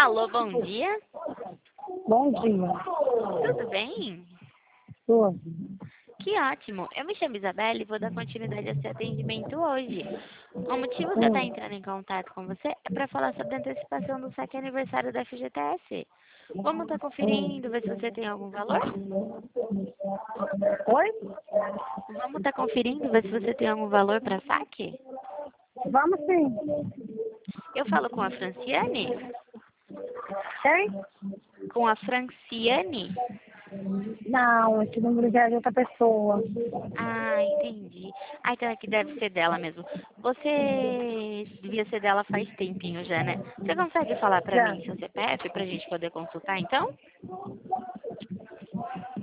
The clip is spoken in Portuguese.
Alô, bom dia. Bom dia. Tudo bem? Tudo. Que ótimo. Eu me chamo Isabela e vou dar continuidade ao seu atendimento hoje. O motivo de eu estar Hum. entrando em contato com você é para falar sobre a antecipação do saque aniversário da FGTS. Vamos estar conferindo, ver se você tem algum valor? Oi? Vamos estar conferindo, ver se você tem algum valor para saque? Vamos sim. Eu falo com a Franciane? Quem? Com a Franciane? Não, esse número já é de outra pessoa. Ah, entendi. Ah, então aqui deve ser dela mesmo. Você devia ser dela faz tempinho já, né? Você consegue falar pra Já. mim seu CPF pra gente poder consultar, então?